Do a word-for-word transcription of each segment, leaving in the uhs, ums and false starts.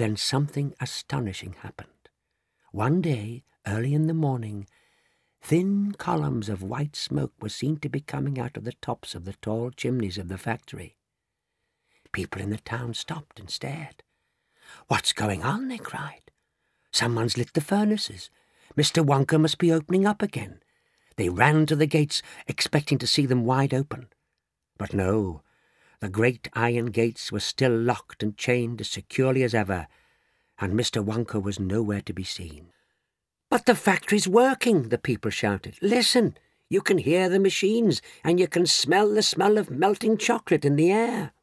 Then something astonishing happened. One day, early in the morning, thin columns of white smoke were seen to be coming out of the tops of the tall chimneys of the factory. People in the town stopped and stared. "What's going on?" they cried. "Someone's lit the furnaces. Mister Wonka must be opening up again." They ran to the gates, expecting to see them wide open. But no, the great iron gates were still locked and chained as securely as ever, and Mister Wonka was nowhere to be seen. "But the factory's working," the people shouted. "Listen, you can hear the machines, and you can smell the smell of melting chocolate in the air."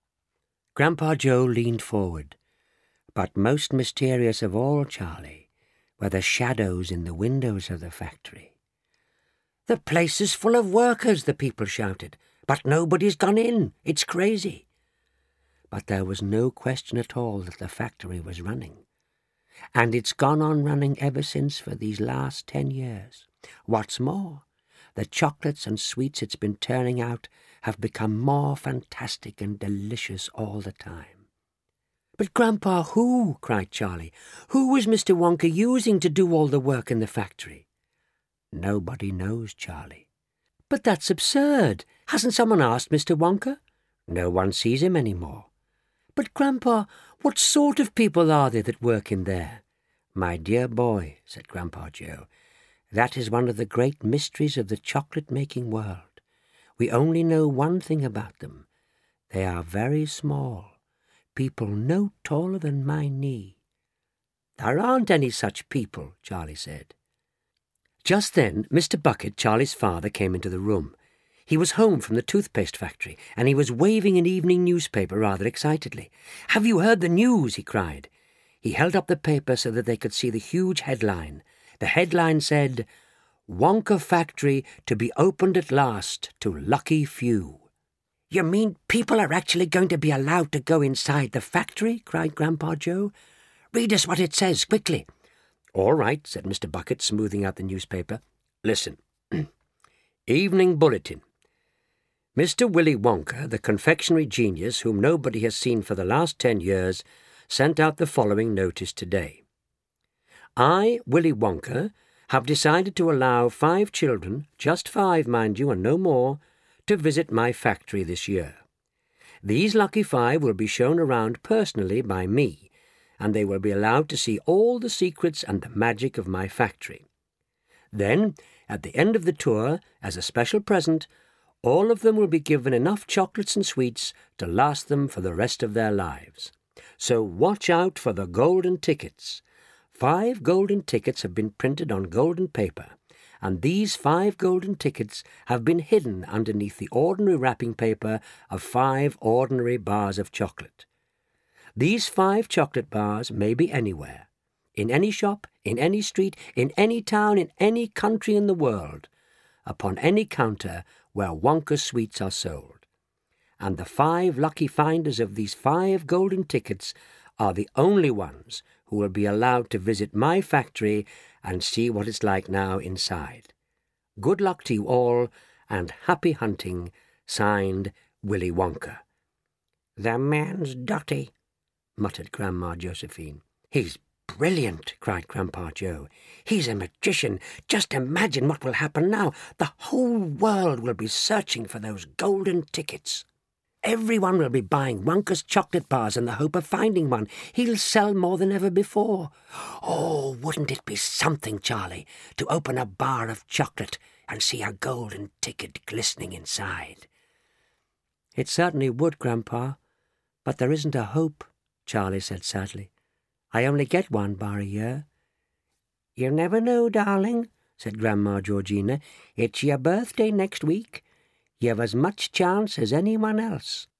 Grandpa Joe leaned forward. But most mysterious of all, Charlie, were the shadows in the windows of the factory. "The place is full of workers," the people shouted, "but nobody's gone in. It's crazy." But there was no question at all that the factory was running. And it's gone on running ever since for these last ten years. What's more, the chocolates and sweets it's been turning out have become more fantastic and delicious all the time. "But, Grandpa, who?" cried Charlie. "Who was Mister Wonka using to do all the work in the factory?" "Nobody knows, Charlie." "But that's absurd. Hasn't someone asked Mister Wonka?" "No one sees him any more." "But, Grandpa, what sort of people are they that work in there?" "My dear boy," said Grandpa Joe, "that is one of the great mysteries of the chocolate-making world. We only know one thing about them. They are very small, people no taller than my knee." "There aren't any such people," Charlie said. Just then Mister Bucket, Charlie's father, came into the room. He was home from the toothpaste factory, and he was waving an evening newspaper rather excitedly. "Have you heard the news?" he cried. He held up the paper so that they could see the huge headline. The headline said, "Wonka Factory to be opened at last to lucky few." "You mean people are actually going to be allowed to go inside the factory?" cried Grandpa Joe. "Read us what it says, quickly." "All right," said Mister Bucket, smoothing out the newspaper. "Listen. Evening Bulletin. Mister Willy Wonka, the confectionery genius whom nobody has seen for the last ten years, sent out the following notice today. I, Willy Wonka, have decided to allow five children, just five, mind you, and no more, to visit my factory this year. These lucky five will be shown around personally by me, and they will be allowed to see all the secrets and the magic of my factory. Then, at the end of the tour, as a special present, all of them will be given enough chocolates and sweets to last them for the rest of their lives. So watch out for the golden tickets. Five golden tickets have been printed on golden paper, and these five golden tickets have been hidden underneath the ordinary wrapping paper of five ordinary bars of chocolate. These five chocolate bars may be anywhere, in any shop, in any street, in any town, in any country in the world, upon any counter where Wonka sweets are sold. And the five lucky finders of these five golden tickets are the only ones who will be allowed to visit my factory and see what it's like now inside. Good luck to you all, and happy hunting, signed Willy Wonka." "The man's dotty," muttered Grandma Josephine. "He's brilliant," cried Grandpa Joe. "He's a magician. Just imagine what will happen now. The whole world will be searching for those golden tickets. Everyone will be buying Wonka's chocolate bars in the hope of finding one. He'll sell more than ever before. Oh, wouldn't it be something, Charlie, to open a bar of chocolate and see a golden ticket glistening inside?" "It certainly would, Grandpa, but there isn't a hope," Charlie said sadly. "I only get one bar a year." "You never know, darling," said Grandma Georgina. "It's your birthday next week. You've as much chance as anyone else."